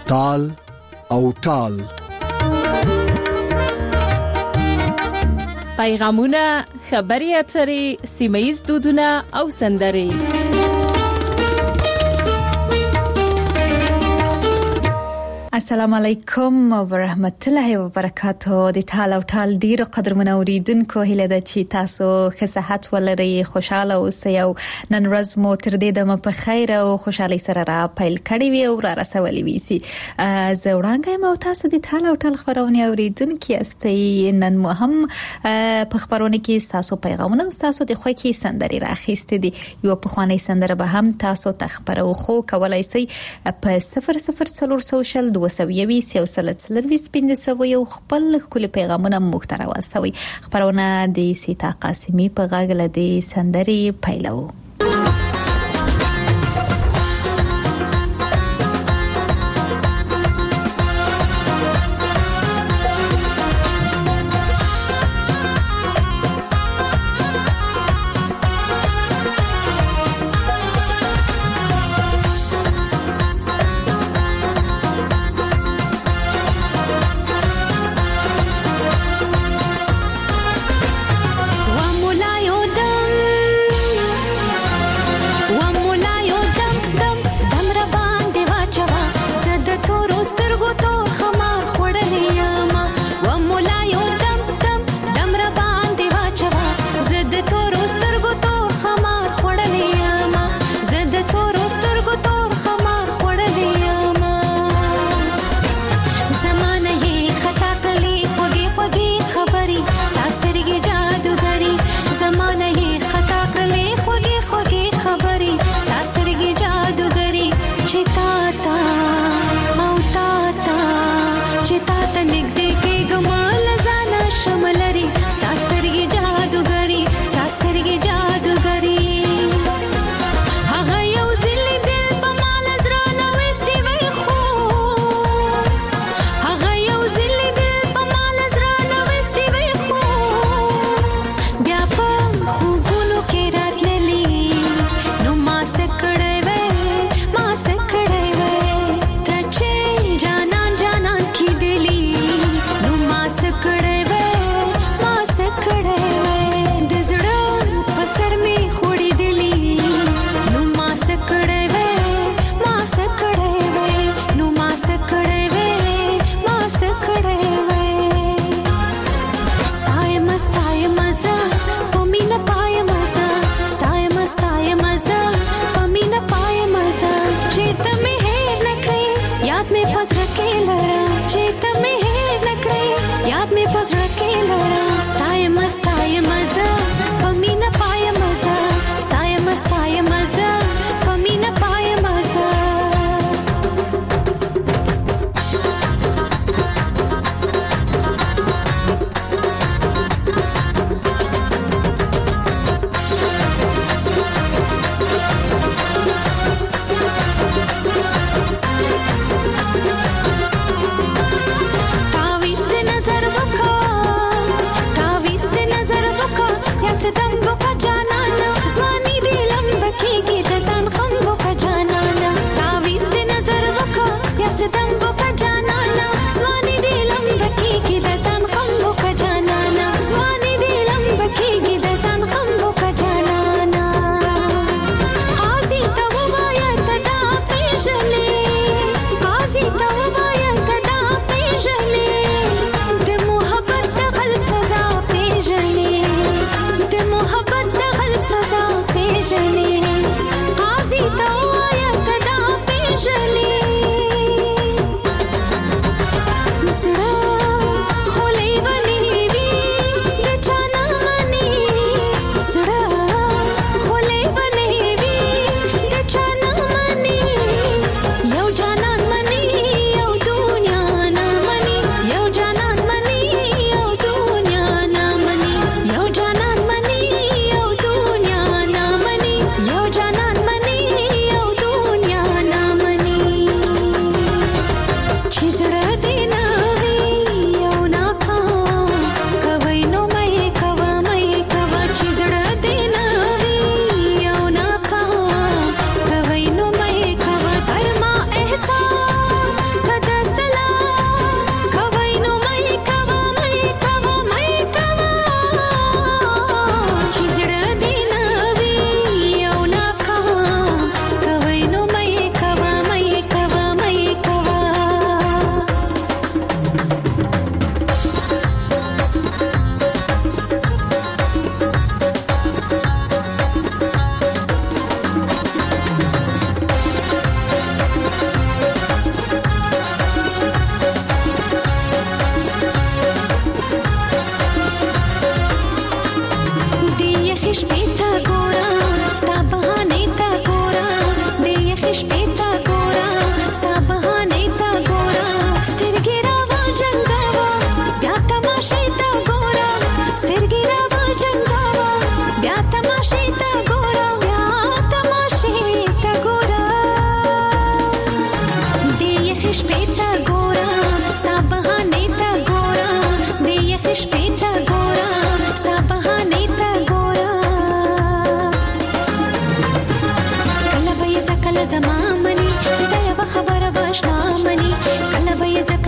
تال او ټال. پیغامونه، خبري اترې، سیمه‌ییز دودونه او سندرې. السلام علیکم ورحمت الله وبرکاته. د ټال او ټال ډیر قدرمن اوریدونکو، هیله ده چې تاسو ښه صحت ولرئ، خوشاله اوسئ او نن ورځ مو تر دې دمه په خیر او خوشحالي سره را پیل کړی وي او را رسولي وي سي. زه وړاندې مو تاسو د ټال او ټال خبرونه اوریدونکو یاستئ. نن مو هم په خبرونه کې تاسو پیغامونه او تاسو د خوښي سندري راخېستې دي. یو په خواني سندره به هم تاسو تخبرو خو کولای شئ په 00 سوشل 220 سلسلوي سپیندسوي او خپل کلی پیغامونه مختار واستوي. خبرونه د سیتا قاسمی په غاګل د سندري پیلو.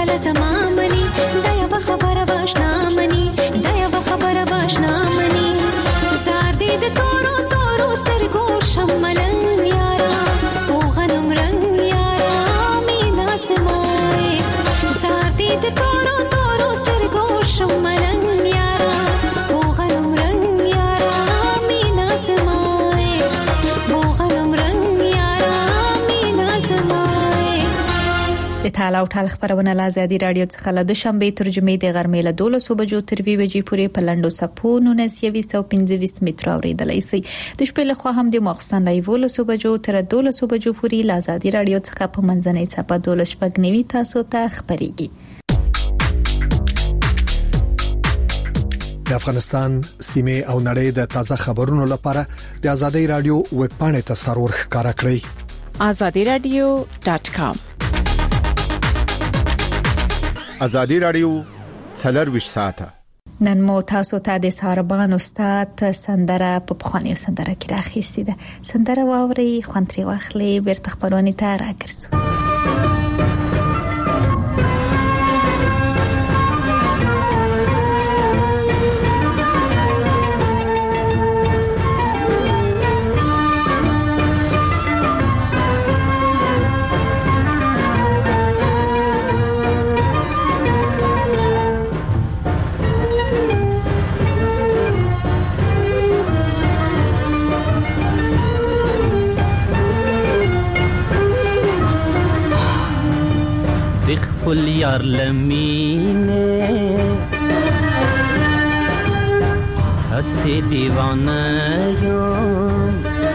ټول زمامني دا یو خبره واشنا مني دا یو خبره واشنا مني زار دې د تورو تورو سترګو شملن یارا او غنم رنگ یارا مینا سمای زار دې د تورو تورو سترګو شملن یارا او غنم رنگ یارا مینا سمای او غنم رنگ یارا مینا سمای د تعالی او تعالی خبرونه له ازادي رادیو څخه له دوشنبه ترجمه د غرمې له 12 بجو تر 2 بجې پورې په لندو سپو 1925 متر اوریدلای شي د شپې له خوا هم د مخستان له 12 بجو تر 12 بجو پورې له ازادي رادیو څخه په منځنۍ صفه 12 شپږنیوي تاسو ته خبريږي. د افغانستان سیمه او نړۍ د تازه خبرونو لپاره د ازادي رادیو ویب پاڼې ته سرور ښکارا کړئ azadiradio.com. ازادي رادیو 24 ساعته نن مو تاسو ته د ساربان استاد سندره په بخاني سندره کې راخېسي ده سندره واوري خوانتري واخلي بیرته خبرونه ته راګرځو. خپل یار لمینه هستی دیوانه یم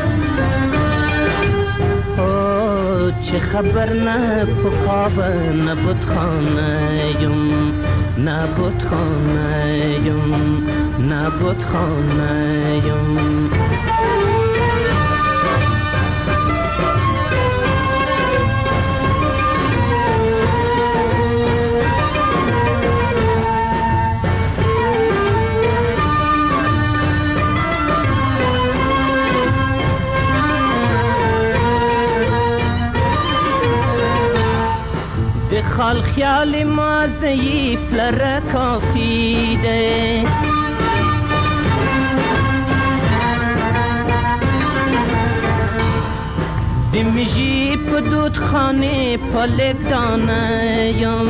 او چه خبر نه خواب نه بتخانه یم نه بتخانه یم نه بتخانه یم خال خیال ما ضعیف لره کافی ده دمجی پا دود خانه پالک دانیم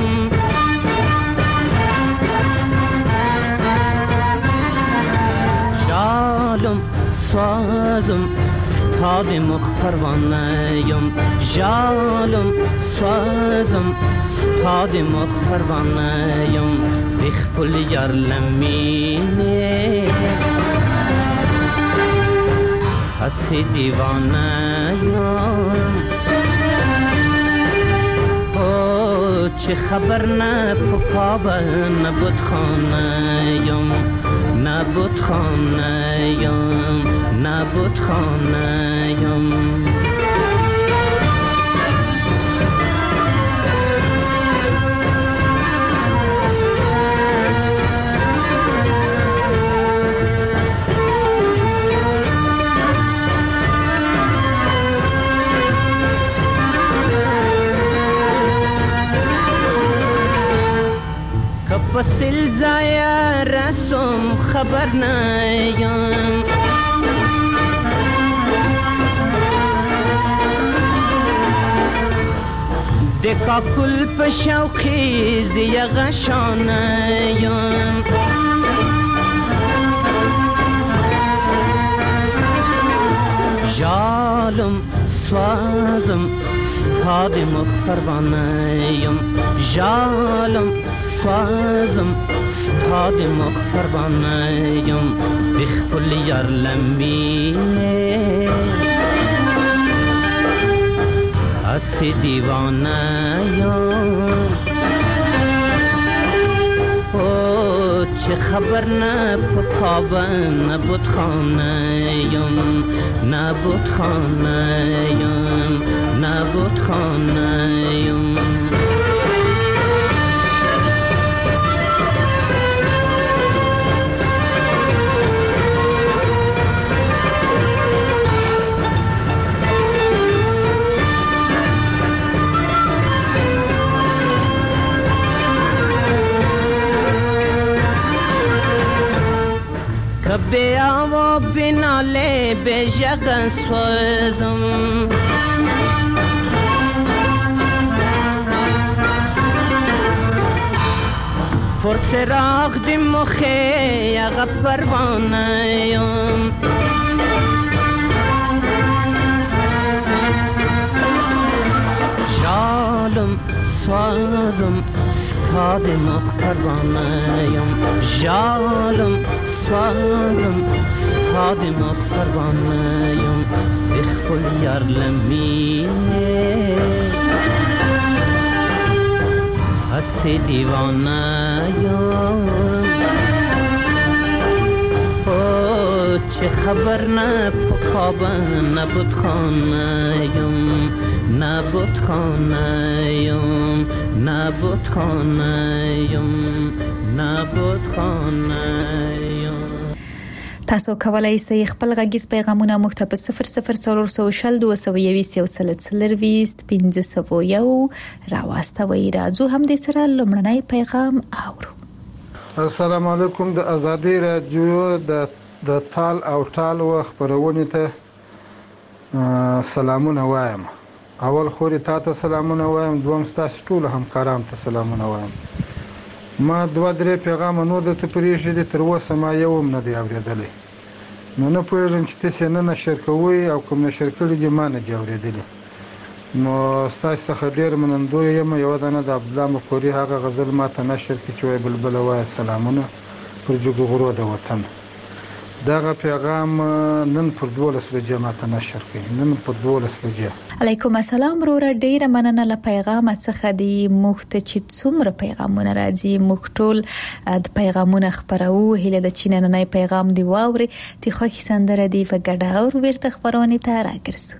جالم سوازم ستاد مخفروانیم جالم سوازم ستاد مخفروانیم بخپل یار لمینه هستی دیوانیم او چه خبر نه پاپا نه بودخانیم نه بودخانیم نه بودخانیم بسل زایا رسم خبر نیم دکا کل پشوخی زیغشانیم جالم سوازم ستاد مخفروانیم جالم سوازم ستاد مخفروانیم بخپل یار لمینه هستی دیوانیم او چه خبر نه پاپا نه بودخانیم نه بودخانیم نه بودخانیم بیژگن سوزم فرسراغ دی مخی اغا پروانیم جالم سوازم ستاد مخ پروانیم جالم سوازم ستاد مخ پروانیم بخل یارلمی هستی دیوانیم چه خبر نه پخوابم نبود خانیم نبود خانیم نبود خانیم نبود خانیم. تاسو کولای شئ خپل غږیز پیغامونه موږ ته په 004022 راواستوي. راځو هم دې سره لمړنی پیغام اورو. السلام علیکم. د ازادي رادیو د تال او ټال خبرونه ته سلامونه وایم. اول خوري تاسو سلامونه وایم، دوم تاسو ټول همکارام ته سلامونه وایم. ما 2-3 پیغام نور د تپریشي د تر اوسه ما یو هم نه دی اوریدلی. نه پوهیږم چې تاسو نه نشر کوئ او کوم نشر کړی دی ما نه دی اوریدلی. نو تاسو څخه ډیر منندوی یم. یو دانه د عبدالله مکوري هغه غزل ما ته نشر کړي چې بلبل وای سلامونه پر جوګ غرو د وطن. دغه پیغام نن پر 12 بجې ما ته نشر کړي. نن پر 12 بجې. علیکم السلام وروره، ډیره مننه له پیغام څخه. دی مخته چې څومره پیغامونه راځي موږ ټول د پیغامونه خبرو. هله د چیننې پیغام دی واوري تی خو سندره دی و ګډه او ورته خبرونه ته راګرځو.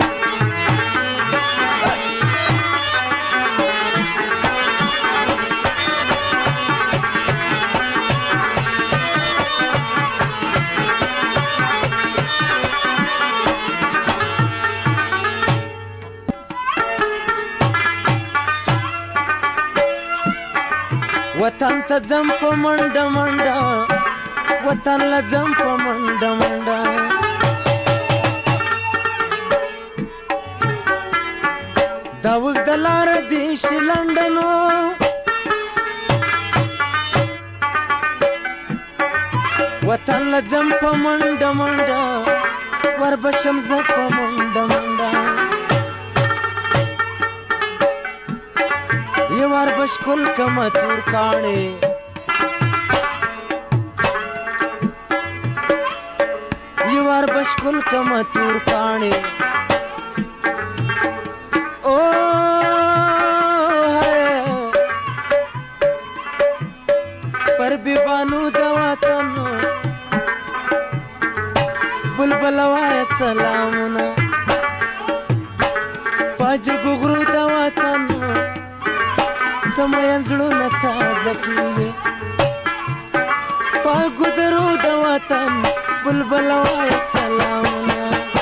وطن ته ځم په منډه منډه، وطن له ځم په منډه منډه، دا اوږده لاره دې شي لنډنو، وطن له ځم په منډه منډه، وربشم زه په منډه منډه، یوار بشکل کما تور کاڼې، یوار بشکل کما تور کاڼې، او پر بیبانو د وطن بلبل وای سلامونه، پاجګو غرو د وطن سمين زړونه تازه کیږي، پاګو درو د وطن بلبل وای سلامونه.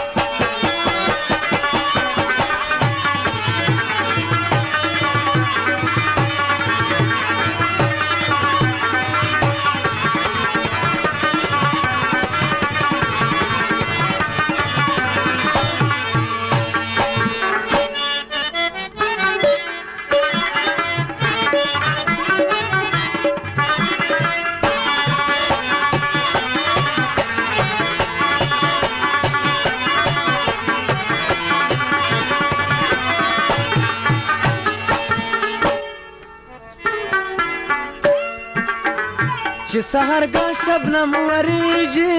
چې سحرګاه شبنم وریږي،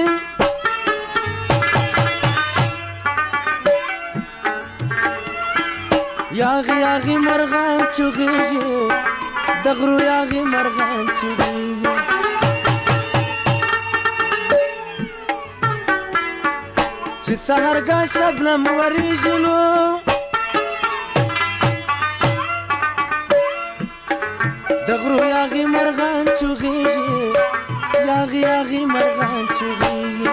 یاغي یاغي مرغان چغېږي، د غرو یاغي مرغان چغېږي، چې سحرګاه شبنم وریږي نو د غرو یاغي مرغان چغېږي، یاغي یاغي مرغان چغېږي،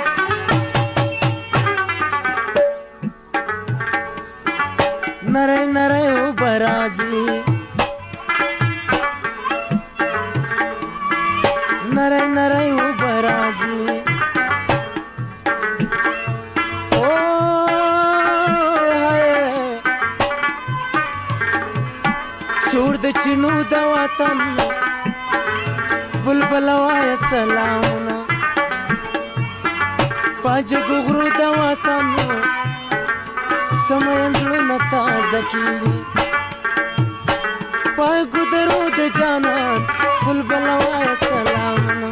نری نری اوبه راځي، نری نری اوبه راځي، د چینو د وطن بلبل وای سلامونه پاجګو غرو د وطن سمینځلونه تازه کیږي پاګو درو د جانان بلبل وای سلامونه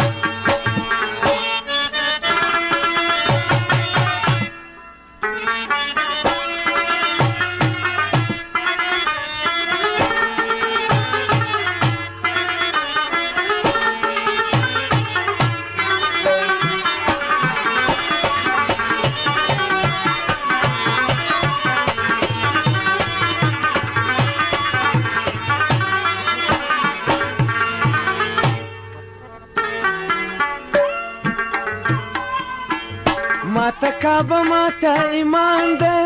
ماته کعبه ماته ایمان ده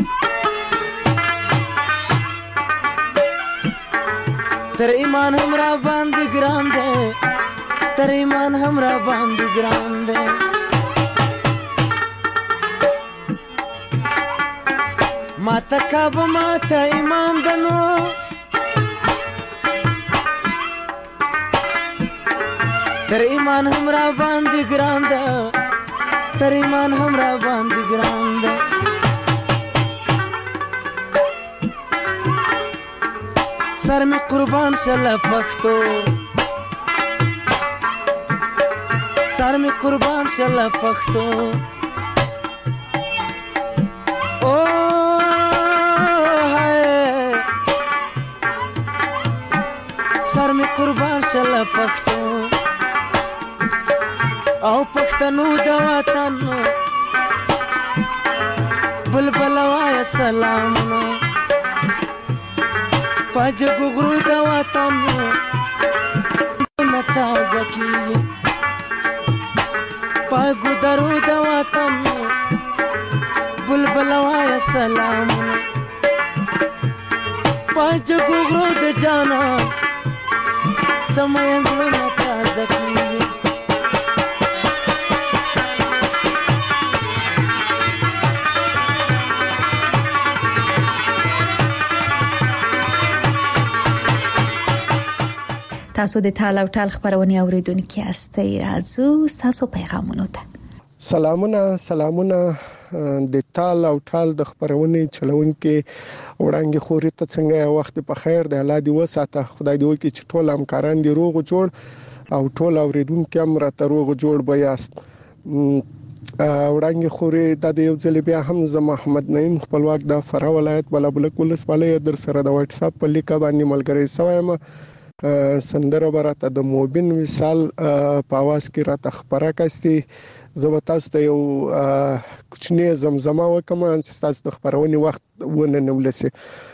تر ایمان هم را باندې ګران ده تر ایمان هم را باندې ګران ده ماته کعبه ماته ایمان ده نو تر ایمان هم را باندې ګران ده تر ایمان هم را باندې ګران ده سر می قربان شله پښتو سر می قربان شله پښتو او هاي سر می قربان شله پښتو او پښتنو د وطن بلبل وای سلامونه پاجګو غرو د وطن تازه کیږي پاګو درو د وطن بلبل وای سلامونه پاجګو غرو د جانان سمینځلونه تازه کیږي تاسو د ټال او ټال خبرونه اوریدونکو یاستئ راځو تاسو پیغامونه ته سلامونه د ټال او ټال د خبرونه چلونکو وړاندې خوري ته څنګه وخت په خیر د الله دی وساته خدای دی وکړي چې ټول همکاران دی روغ جوړ او ټول اوریدونکو هم راته روغ جوړ بیاست وړاندې خوري د یو ځل بیا هم زه محمد نعیم خپلواک د فرا ولایت بلابلک ولسوالۍ در سره د واتس اپ په لیکه باندې ملګری سوایم سندره براته د موبین وصال په आवाज کې راته خبره کاستي زه تاسو ته یو کوچنی زمزمه وکم چې تاسو د خبرونې وخت ونه نولسي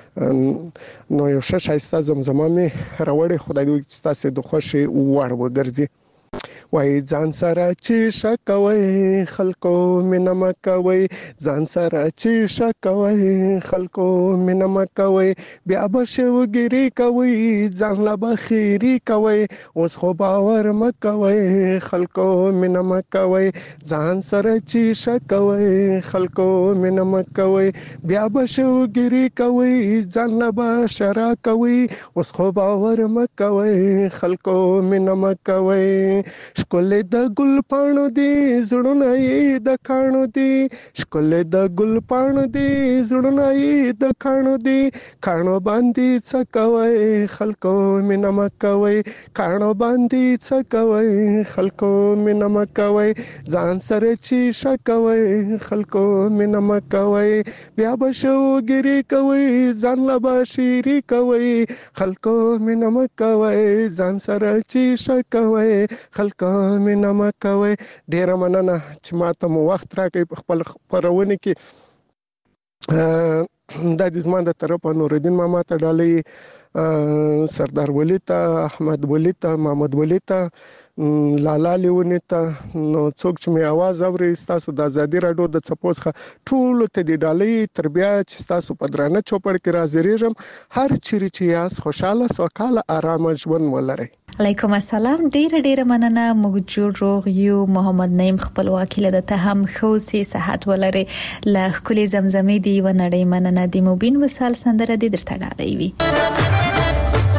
نو یو شایسته زمزمه می راوړې خدای دې تاسو د خوشي وړ وګرځي وای ځان سره چې شکوي خلکو مینه کوي ځان سره چې شکوي خلکو مینه کوي بیا به شوګری کوي ځان لا بخیری کوي اوس خو باور مکوي خلکو مینه کوي ځان سره چې شکوي خلکو مینه کوي بیا به شوګری کوي ځان لا بشرا کوي اوس خو باور مکوي خلکو مینه کوي شکل د ګل پاڼو دی زړونه یې د کانو دی شکل د ګل پاڼو دی زړونه یې د کانو دی کانو باندې څه کوي خلکو مینه کوي کانو باندې څه کوي خلکو مینه کوي ځان سره چې شکوي خلکو مینه کوي بیا به شوګری کوي ځان لا بشری کوي خلکو مینه کوي ځان سره چې شکوي خلکو مینه کوي ډیر مننه چې ماته مو وخت راکړی په خپل خبرونه کې د دې زما د طرفه نور الدین ماما ته ډالۍ سردار ولی ته احمد ولی ته محمد ولی ته لالا لیونی ته نو څوک چې می आवाज اوري تاسو د ازادي رادیو د چپوس ټول ته دی ډالۍ تربیه چې تاسو په درانه چوپړ کې راځریږم هر چیرې چې یاس خوشاله سوکاله آرام ژوند ولرئ علیکم السلام ډیره مننه موږ جوړ روغ یو محمد نعیم خپلواکي له ته هم خو سي صحت ولري لا کلی زمزمې دی و نړۍ مننه دی مبین وصال سندره دی درته ډالۍ وي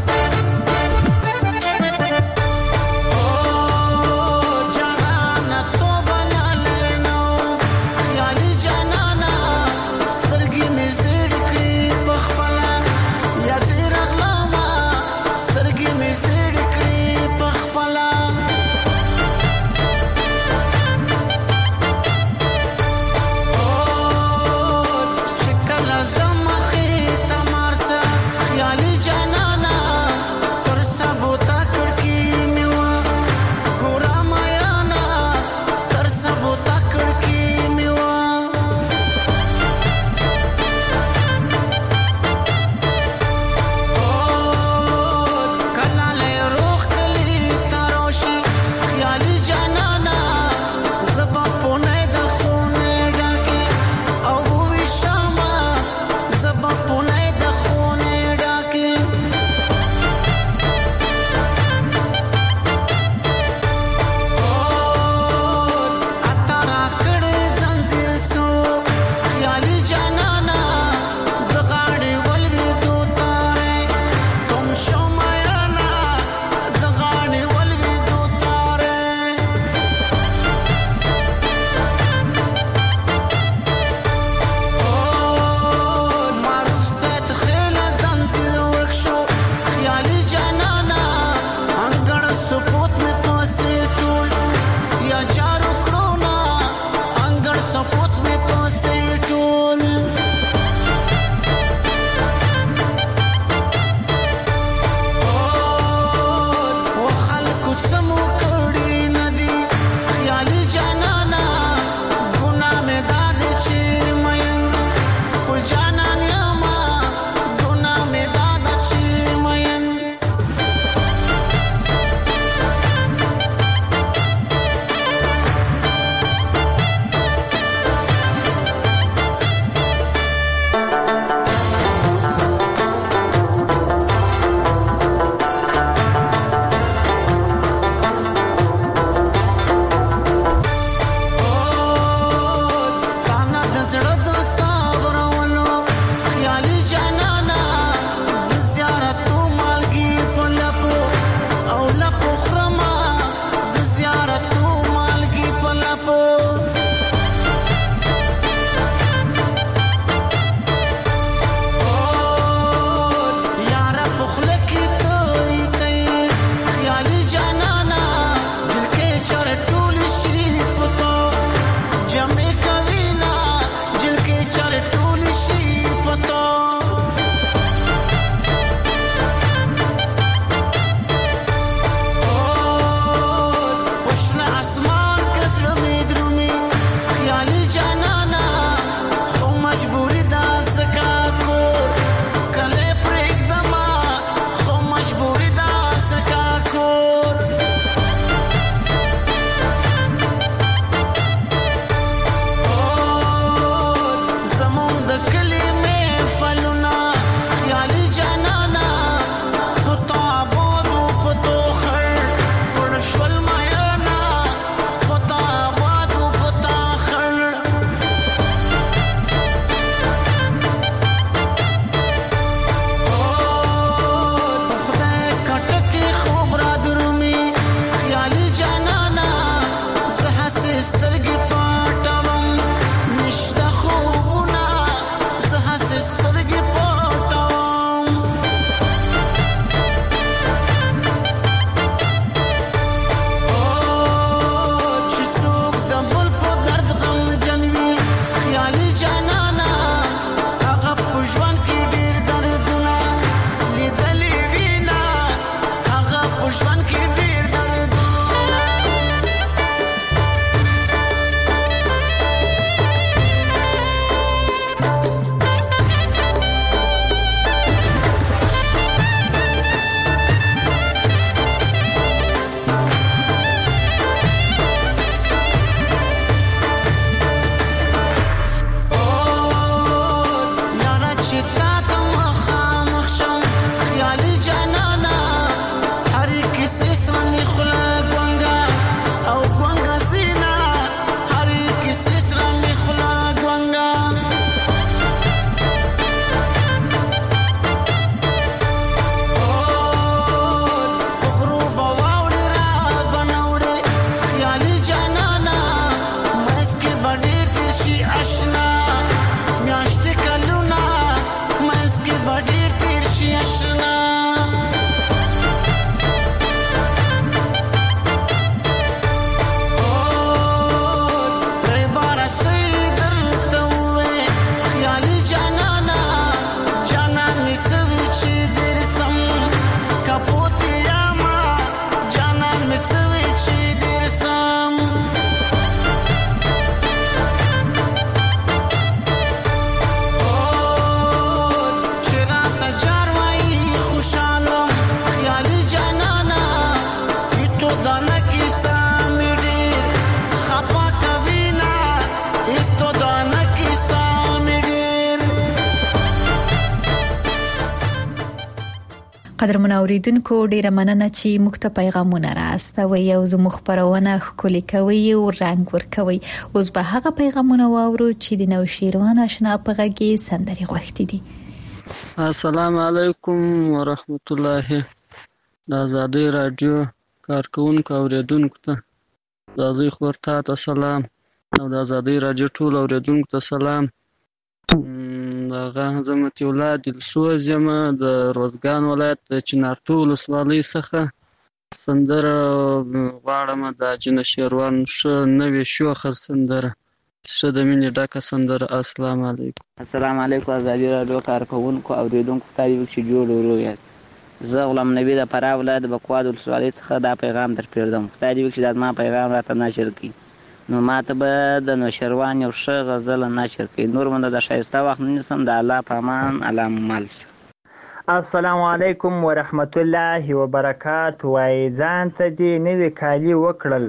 قدرمن اوریدونکو ډیره مننه چې موږ ته پیغامونه راستوي او زموږ خبرونه خولي کوي او رنگ ور کوي. اوس به هغه پیغامونه واورو چې د نوشیروان آشنا په غږی سندري غوښتي دي. السلام علیکم ورحمت الله. د آزادۍ رادیو کارکونکو اوریدونکو ته د ازي خورتا ته سلام او د آزادۍ رادیو ټول اوریدونکو ته سلام. دغه زمت اولاد السوز یم د روزګان ولایت د چنارتو ولسوالۍ څخه سندره غواړم د جنه شیروان نوې شوخه سندره څه د مینې ډکه سندره. السلام علیکم. السلام علیکم. آزادۍ رادیو کارکونکو اوریدونکو ته یو چې جوړ ورویاست. زه غلام نبی د فراه ولایت د بکواد ولسوالۍ څخه دا پیغام در پیردم. خدای دې وکړي دا ما پیغام راته نشر کړي نو ماته به د نوشیروان یو ښه غزل نشر کړي. نور منده د ښایسته وخت نیسم د الله په امان الله مل. السلام علیکم ورحمت الله وبرکاته. وای ځان ته دې نوې کالي وکړل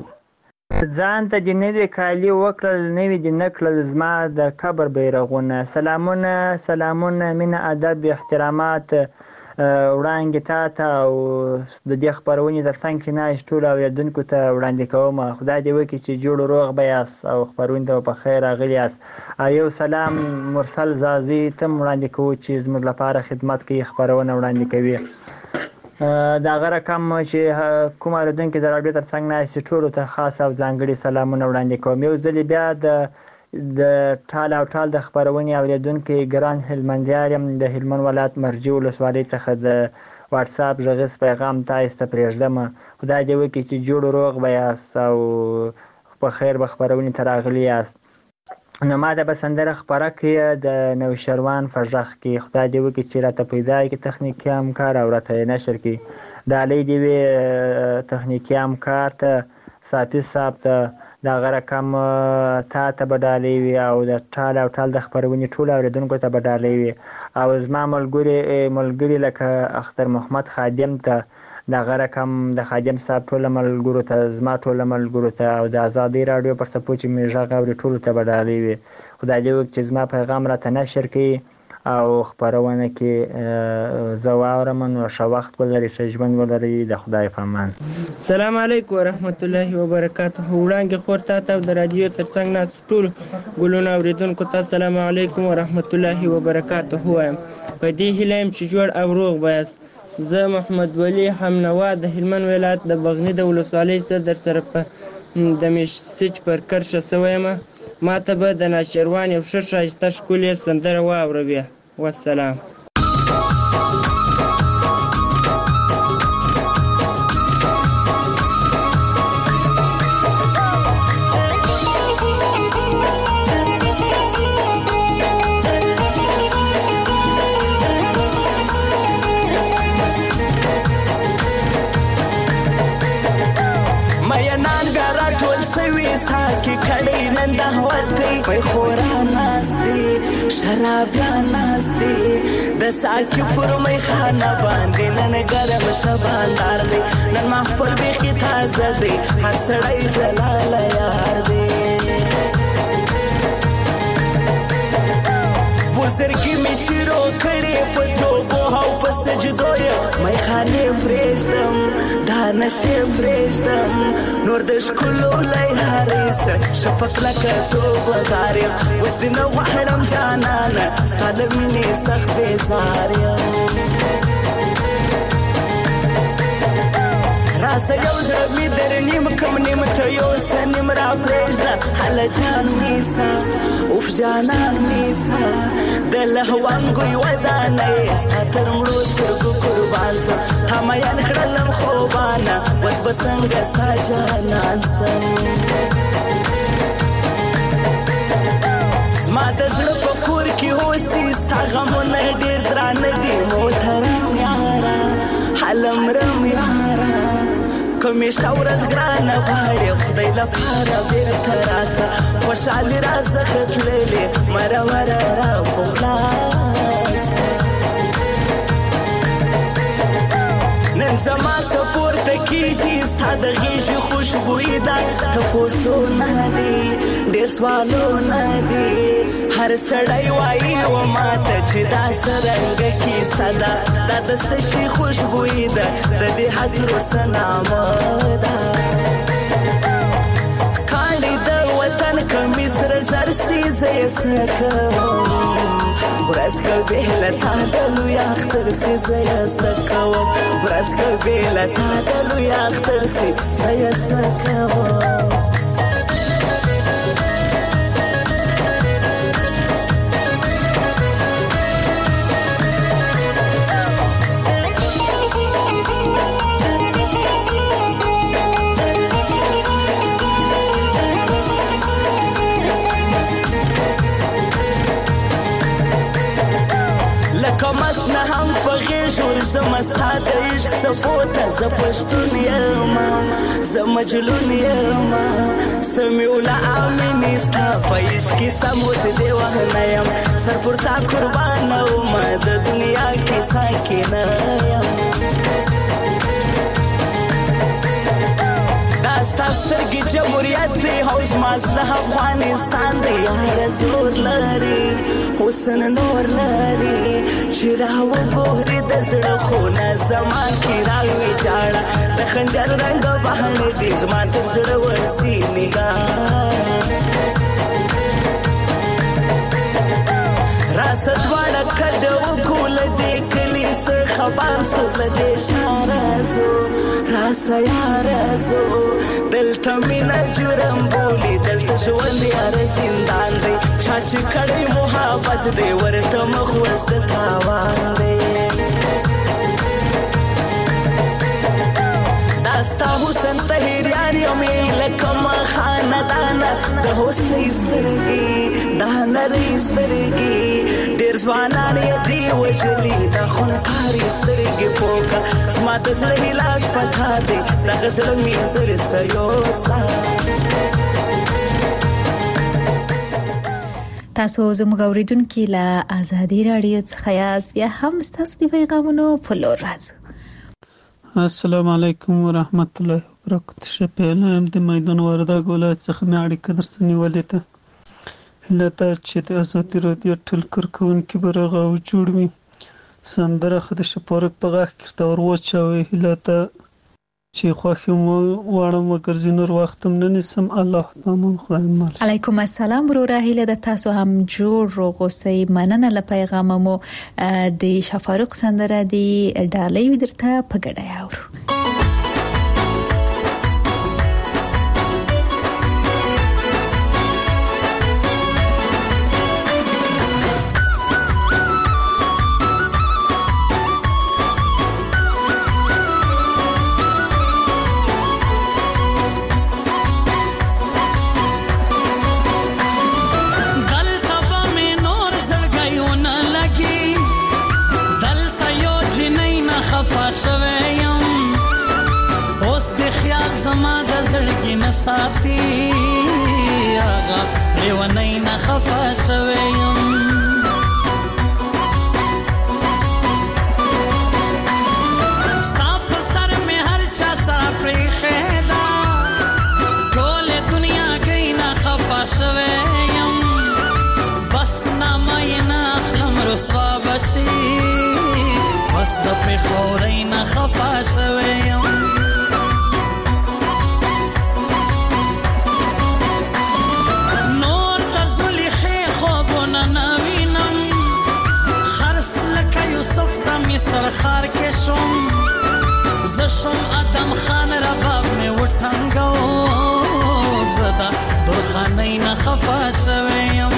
نوې دې نکړل زما د قبر بیرغونه. سلامونه مینه ادب احترامات وړاندې تا او د دې خبرونې د څنګه چې ناش ټول اوریدونکو ته وړاندې کوم. خدای دې وکړي چې جوړ روغ به یاست او خبرونه ته په خیر راغلي یاست. یو سلام مرسل زازي تم وړاندې کوو چې زموږ لپاره خدمت کوي خبرونه وړاندې کوي. دا غره کم چې کوم اوریدونکو د رادیو تر څنګ ناش ټول ته خاص او ځانګړي سلامونه وړاندې کوم. یو ځل بیا د ټال او ټال د خبرونې اوریدونکو ګران هلمندیار یم د هلمند ولایت مرجع ولسوالۍ څخه د واتس اپ غږیز پیغام تاسو ته پرېږدم. خدای دې وکړي چې جوړ روغ به یاست او په خیر به خبرونې ته راغلي یاست. نو ما ته به سندره خپره کړي د نوشیروان په غږ کې. خدای دې وکړي چې راته پیدا کړي تخنیکي همکار او راته نشر کړي. د علي دې وي تخنیکي همکار ته ساتي صاحب ته دا غره کم تا ته بدالې وي او د ټال او ټال د خبرونې ټول اوریدونکو ته بدالې وي او زما ملګری لکه اختر محمد خادم ته دا غره کم د خادم صاحب ټول ملګرو ته زما ټول ملګرو ته او د آزادۍ رادیو پر سپو چې می ژغ اوري ټول ته بدالې وي. خدای دې وکړي چې زما پیغام راته نشر کړي او خبرونه کې زواورم نو ښه وخت ولري ښه ژوند ولري د خدای په امان. السلام علیکم ورحمت الله وبرکاته. وړاندې خور ته د رادیو تر څنګ ناست ټول ګلونه اوریدونکو ته السلام علیکم ورحمت الله وبرکاته. وایم په دې هیله یم چې جوړ او روغ بایاست. زه محمد ولی همنوا د هلمند ولایت د بغنی د ولسوالۍ سره در سره په د میشچ پر کرشه سویم. ما ته به د نوشیروان یو ښه ښایسته ښکلې سندره واوروي. والسلام. ساکی کړي نن د هوتې په خورا ناشتي شرابيان ناشتي د ساکی پر مې خانه باندې نن ګرم شباندار دی نن محفل به کی تازه دی هر سړی جلال یار دی بزرګي مې شروع کړې په توبو او په سجدو مې خانه پرېږدم دا نشه پرېږدم نور د ښکلو لای حارس شفق لکه توبه غارم اوس دې نه غواړم جانانه ستا له مینې سخت بېزار یم راسه یو زړه مې در نیم کم نیم ته یو څه نیم را پرېږده هله جان نیسه اوف جانان نیسه د لهوانګوی ودانه یې ستا تر مړو سترګو قربان سم تا میان کړلم خوبانه اوس به څنګه ستا جانان سم زما د زړه په کور کې اوسي ستا غمونه ډېر درانه دي محترم یاره هلمرم یاره کومې شاورز ګرانه غواړې خدای لپاره بیرته راسه خوشحالي راڅخه تللې مره مره را په خلاصه نن زما څه پورته کېږي ستا د غېږې خوشبويي ده تپوسونه دي ډېر سوالونه دي هر سړی وایي و ماته چې دا څرنګه کیسه ده دا د څه شي خوشبويي ده د دې هدیرو څه نامه ده کاڼي د وطن کمیس سره زر سي زه یې څه کوم ورځ که بېله تا د لوی اختر سي زه یې څه کوم ورځ که بېله تا د لوی اختر سي زه یې څه کوم زما ستا د عشق څپوته زه پښتون یم زه مجنون یم سمیوله امینې ستا په عشق کې سموس دې وهنه یم سر پر تا قربانه ومه د دنیا کې ساکنه یم دا ستا سترګې جمهوریت دی او زما زړه افغانستان دی یاره زور لري حسن نور لري چې راوګورې د زړه خونه زما کې راوي جاړه د خنجر رنګ بهانې دي زما تر زړه ورسي نګاره راسه دواړه کډه وکړو له دې کلي څه خبر سو له دې ښاره ځو راسه یاره ځو دلته مینه جرم بولي دلته ژوند یاره زندان دی چا چې کړی محبت دی ورته مخ اوس د تاوان دی دا ستا حسن طهیریان یم لکه ما خاندانه د هوسۍ سترګې دا نرۍ سترګې ډېر ځوانان یې دي وژلي دا خونکارې سترګې پوکه زما د زړه علاج پتا دی دغه زړه مې درسه یوسه تاسو زموږ اوریدونکي له آزادي رادیو څخه یاست بیا هم ستاسو د پیغامونو په لور راځو السلام علیکم ورحمت الله وبرکاته شپېلم د میدان وردګ ولایت څخه مې اړیکه درته نیولې ده هله دا چې د آزادي رادیو ټول کارکوونکي به راغو جوړ وي سندره خو د شپارک په غږ کې ورته ورواچوئ هله دا چې خوښ یم واړم وګرځي نور وخت هم نه نیسم الله پامان خدای مال علیکم السلام وروره هیله ده تاسو هم جوړ روغ اوسئ مننه له پیغامه مو د شفارق سندره دی ډالۍ درته په ګډه اورو زما د زړګي نه ساتي هغه لیونی نه خفه شوی یم ستا په سر مې هر چا سره پرېښې ده ټولې دنیا گئی نه خفه شوی یم بس نامه یې نه اخلم رسوا به شي بس د پېښورۍ نه خفه شوی یم نور د زلیخې خوبونه نه وینم خرس لکه یوسف د مصر ښار کې شوم زه شوم ادم خان رباب مې وټنګو زه د درخانۍ نه خفه شوی یم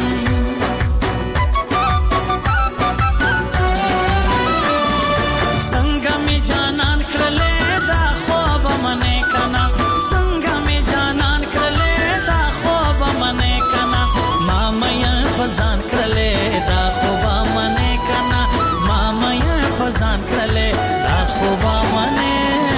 ځان کړلې دا خوبه منې کنه ماما یې ځان کړلې دا خوبه منې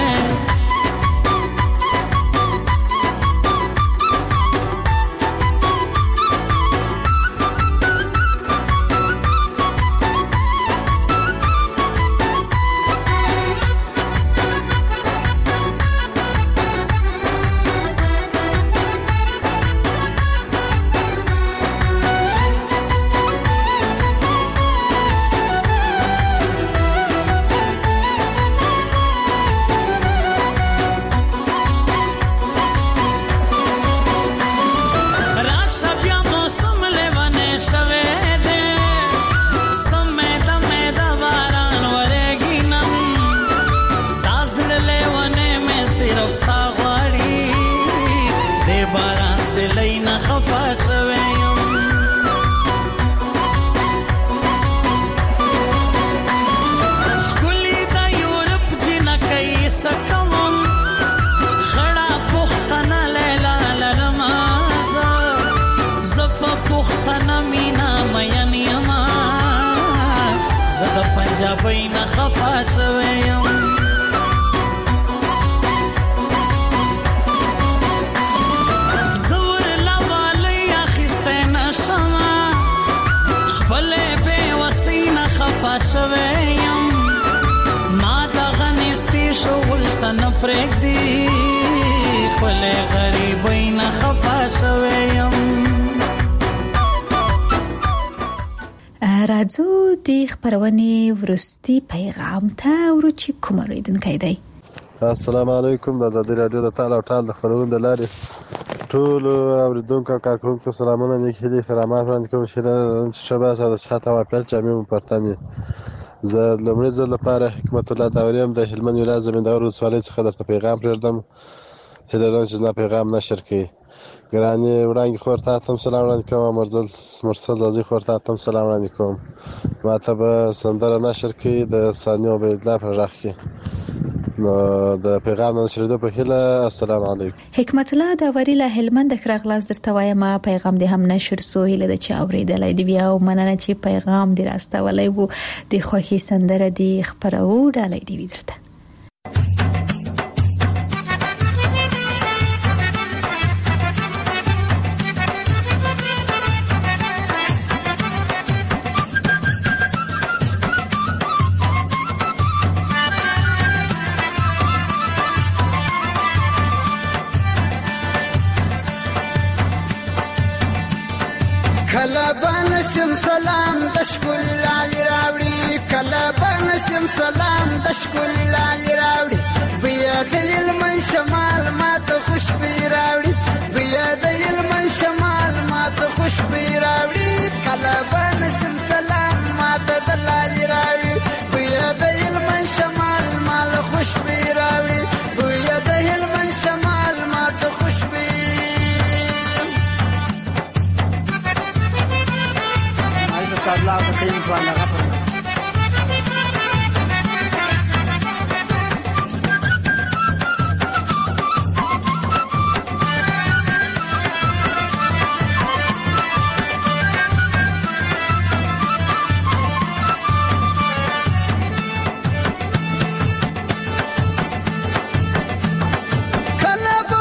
پنجابی نه خفه شوی یم زور لوالی اخیستی نشمه خپلې بې وسۍ نه خفه شوی یم ما دغه نیستي شغل ته نه پرېږدي خپلې غریبۍ نه خفه شوی یم راځو د خبرونې ورستي پیغام ته ورچی کوم اوریدونکي دی السلام علیکم د آزادۍ رادیو د تعال او ټال د خبرونو د لارې ټول اوریدونکو او کارکونکو ته سلامونه نیک هیلې احترامات وړاندې کوم چې ښه بحث او د صحت او عافیت جامع مپرتم یې زه لومړي ځل لپاره حکمت الله داوري یم د هلمند ولایت زمینداور ولسوالۍ څخه درته پیغام پرېږدم هیله لرم چې زما پیغام نشر کړي ګرانې وړانګې خور ته هم سلام وړاندې کوم مرسل زازي خور ته هم سلام وړاندې کوم ما ته به سندره نشر کړي د ثانیه عبیدالله په غږ کې نو د پیغام نشریدو په هیله السلام علیکم حکمت الله داوري له هلمند خراغلاس درته وایم پیغام دې هم نشر سو هیله د چا اوریدلای دی بیا او مننه چې پیغام دې راستولای وو د خوښي سندره دې خبرو ډالۍ دی درته سلام د شکل لالي راوړي کله بنسم سلام د شکل لالي راوړي بیا د علم شمال ماته خوشبي راوړي بیا د علم شمال ماته خوشبي راوړي کله بنسم سلام ماته د لالي راوړي بیا د علم شمال مال خوشبي راوړي بیا د علم شمال ماته خوشبي الله تعالی په لغه کله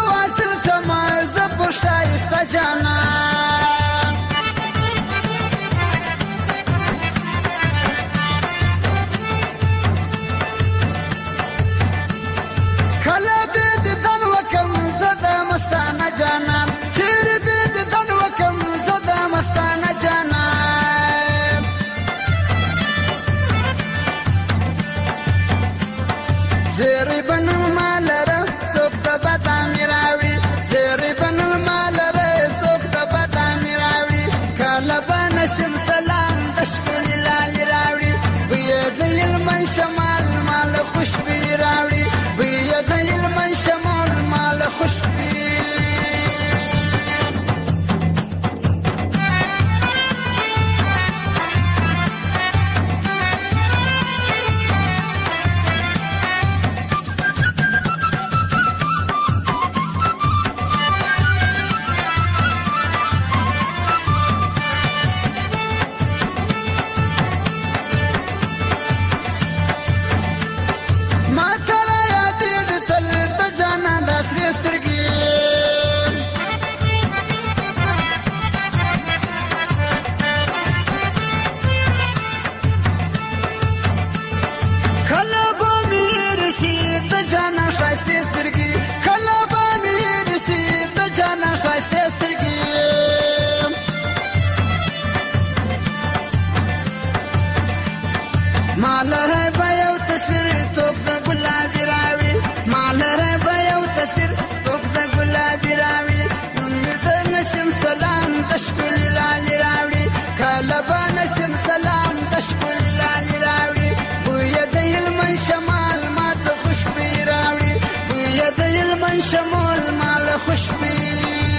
مالره به یو تصویر څوک د ګلابي راوړي مالره به یو تصویر څوک د ګلابي راوړي د نسیم سلام د ښکلي لالي راوړي کله به نسیم سلام د ښکلي لالي راوړي بویه د هلمند شمال ما ته خوشبویي راوړي بویه د هلمند شمال ما له خوشبویي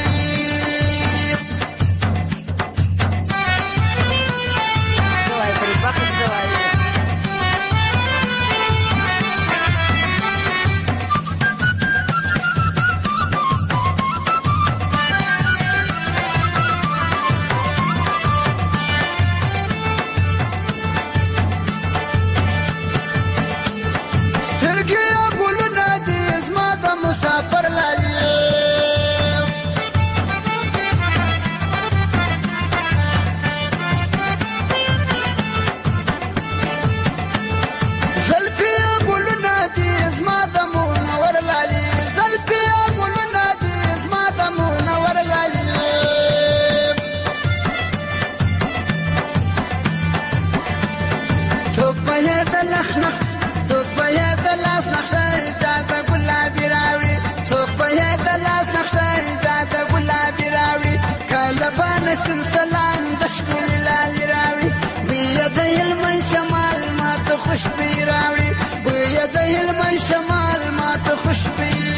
نسیم سلام د ښکلي لالي راوړي بویه د هلمند شمال ما ته خوشبویي راوړي بویه د هلمند شمال ما ته خوشبویي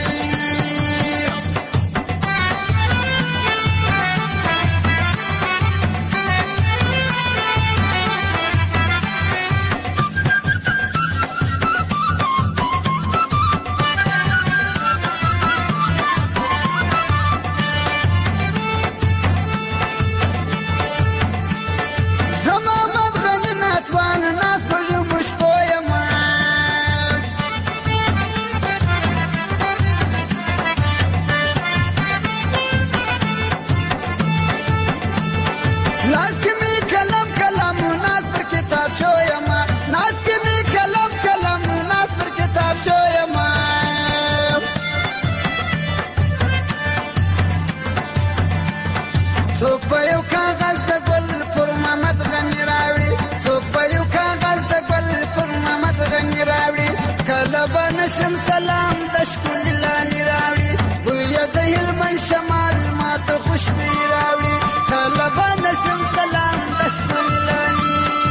نسیم سلام د ښکلي لالي راوړي بویه د هلمند شمال ما ته خوشبویي راوړي کله به نسیم سلام د ښکلي لالي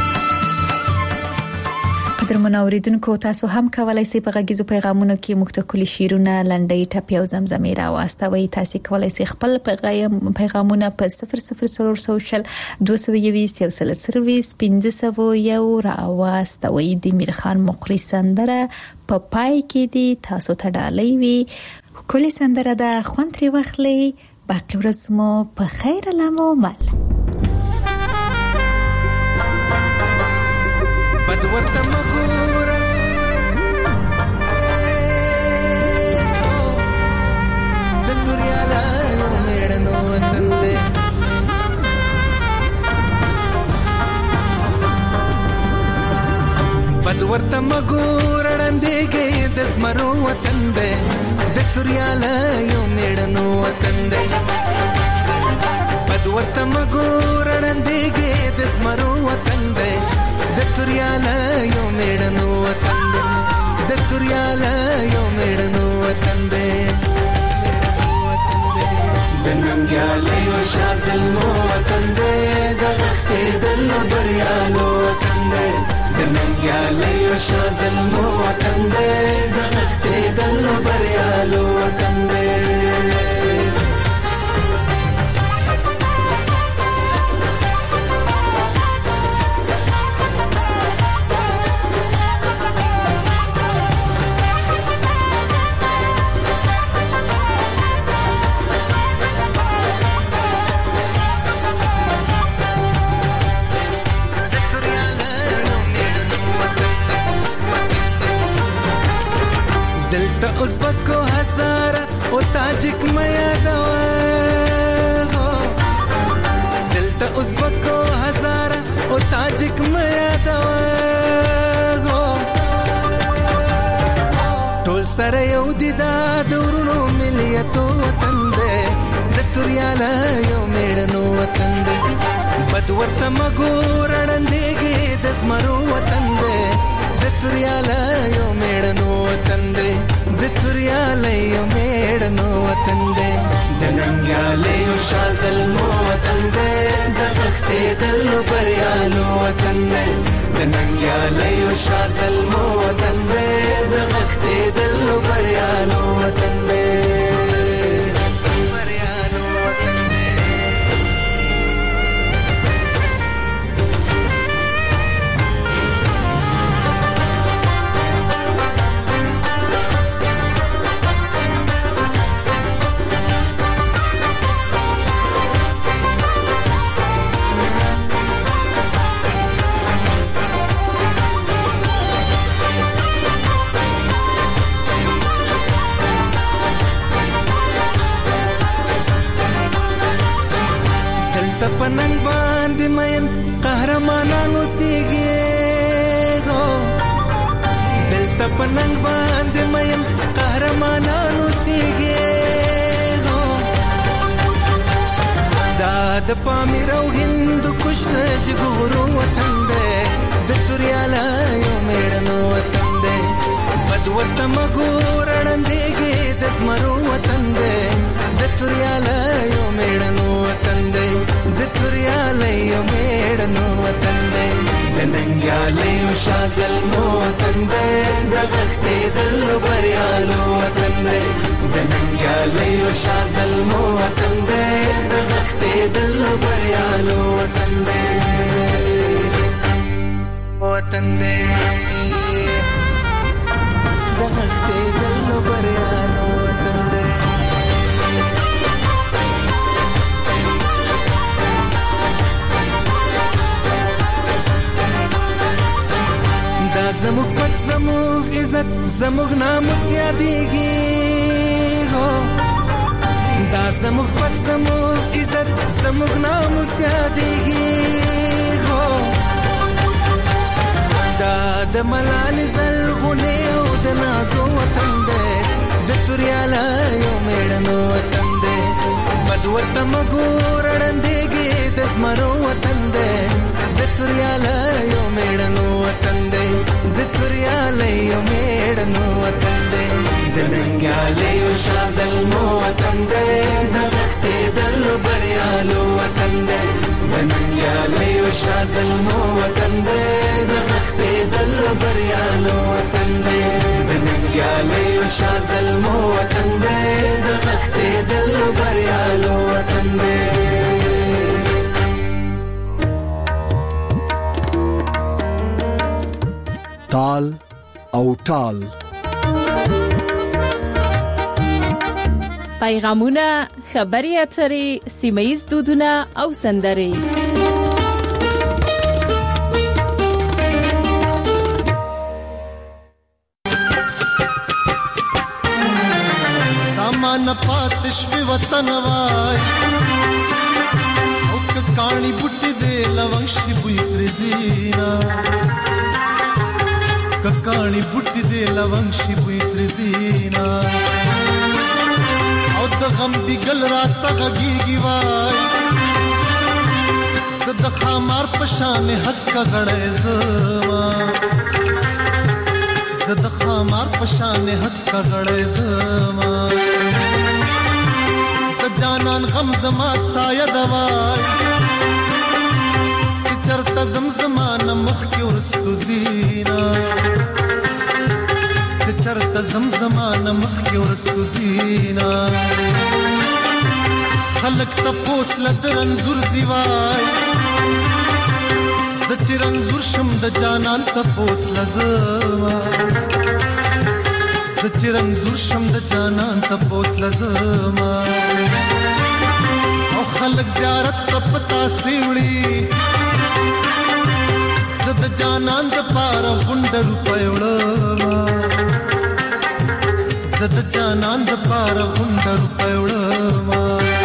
قدرمن اوریدونکو تاسو هم کولای شئ په غږیزو پیغامونو کې موږ ته کلی شیرونه لنډۍ ټپې او زمزمې راواستوئ تاسو کولای شئ خپل پیغامونه په 0040 220 1501 راواستوئ د میرخان مقری سندره په پای کې دی تاسو ته ډالۍ وي کلی سندره د خوندري وخلې باقي ورځ مو په خیر لمو مل بدورته مګوره د دنیا له میړنو وطن دی بدورته مګوره ړندېږي د زمرو وطن دی د دنیا له میړنو وطن دی بدورته مګوره ړندېږي د زمرو وطن دی د توریاله یو میړنو وطن دی د توریاله یو میړنو وطن دی د ننګیاله یو شازلمو وطن دی د غختې دلو بریالو وطن دی د ننګیاله یو شازلمو وطن دی د غختې دلو بریالو وطن دی ازبکو هزاره او تاجک میا دوا دلته ازبکو هزاره او تاجک میا دوا ټول سره یو دي دا دورونو مليتو وطن دی د توریاله یو میړنو وطن دی بد ورته مګورړندېږي د زمرو وطن دی د توریالیو میړنو وطن دی د توریالیو میړنو وطن دی د ننګیالیو شازلمو وطن دی د غښتېدلو بریالو وطن دی د ننګیالیو شازلمو وطن دی د غښتېدلو بریالو وطن دی پننګ باندې مین قهرمانانو سیږي دلته پننګ باندې مین قهرمانانو سیږي دا د پامیر او هند کشته جګورو وطن دی د توریالیو میړنو وطن دی بد ورته مګورړندېږي د زمرو وطن دی د توریالیو میړنو وطن دی د توریالیو میړنو وطن دی د ننګیالیو شازلمو وطن دی د غښتېدلو بریالو وطن دی د ننګیالیو شازلمو وطن دی د غښتېدلو بریالو وطن دی وطن دی د غښتېدلو بریالو وطن دی دا زموږ پت زموږ عزت زموږ ناموس یادېږي دا زموږ پت زموږ عزت زموږ ناموس یادېږي دا د ملالې زرغونې او د نازو وطن دی د توریالیو میړنو وطن دی بد ورته مګورړندېږي د زمرو وطن دی د توریالیو میړنو وطن دی د توریالیو میړنو وطن دی د ننګیالیو شازلمو وطن دی د غښتېدلو بریالو وطن دی د ننګیالیو شازلمو وطن دی د غښتېدلو بریالو وطن دی د ننګیالیو شازلمو وطن دی د غښتېدلو بریالو وطن دی تال او ټال پیغامونه خبري اترې سیمایي دودونه او سندرې دامان پاتش په وطن وای او کانی بوټي دې لونشي بوې ترزینا ککانی بوټي دې لونشي بوې ترزینا او د غم دی ګل رات غږیږي وای صد خمار پشان حس کا غړې زما صد خمار پشان حس کا غړې زما د جانان غم زما سایه دوای چې چرته زمزمان مخ کې ورستو زینا چې چرته زمزمان مخ کې ورستو زینا خلق تپوس لدرن زور زیوای زچرن زور شم د جانان تپوس لزما زچرن زور شم د جانان تپوس لزما او خلق زیارت تپتا سیوړي زد جانان د پاره غونډر پېوړما زد جانان د پاره غونډر پېوړما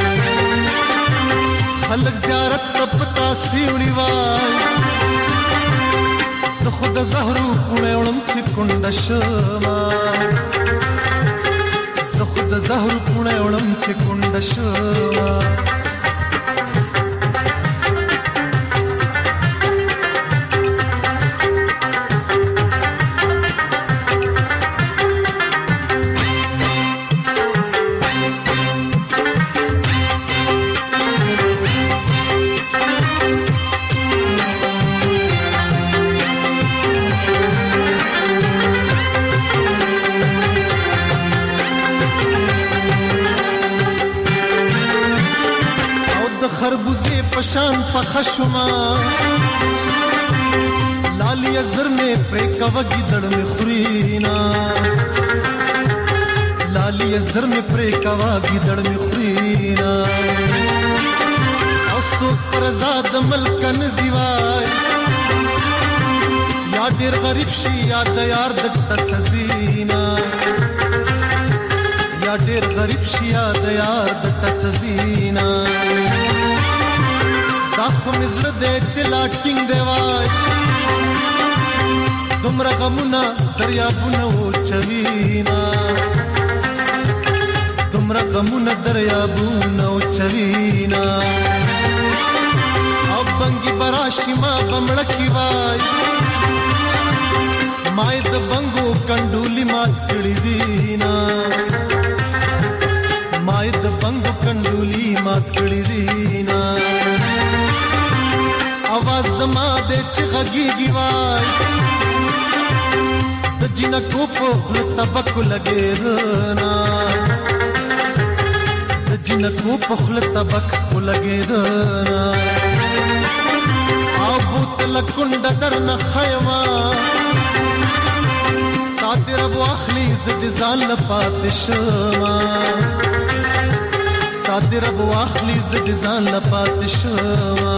خلق زیارت تپتا سیوړي وای زه خود زهرو پړېوړم چې کونډ شما زه خود زهرو پړېوړم چې کونډ شما پشان پخشما لالی زر میں پریکا وگی دڑ میں خورینا لالی زر میں پریکا وگی دڑ میں خورینا او سو پرزاد ملکن زیوای یا دیر غریب شی یا دیار دکتا سزینا یا ډیر غریب شي یا د یار د تسزینا دا خو مزړه دې چې لاټینګ دی وای دومره غمونه دریابونه و چوینا دومره غمونه دریابونه و چوینا او بنګي براشي ما بمړه کی وای مای د بنګو کنډولي مات کړی دینا مای د بنګو کنډولي مات کړی دینا आवाज زما دې چې غږیږي وای د جنکو په خپل تبک لګیدنا د جنکو په خپل تبک لګیدنا او بوتل کند درنه خیما تا تیر ابو اخلی زد ځان لپاره شما تا تیر ابو اخلی زد ځان لپاره شما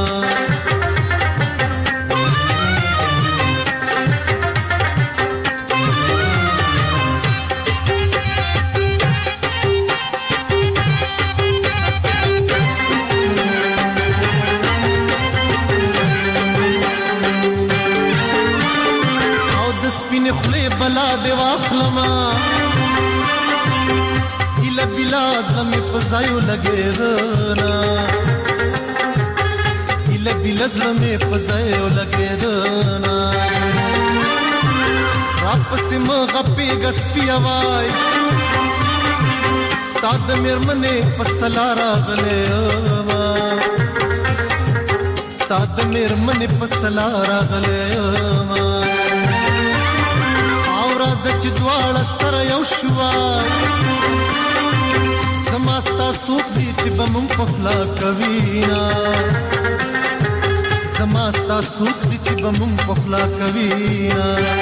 بلا دی واخلما اله بلا زلمه پزایو لګیدنا اله بلا زلمه پزایو لګیدنا واپس مغه پیګس پیوای ستاد مرمنه پسلا راغله ستاد مرمنه پسلا راغله چې دواړه سره یو شوای سماستا سوق دي چې بمون په خلا کوینا سماستا سوق دي چې بمون په خلا کوینا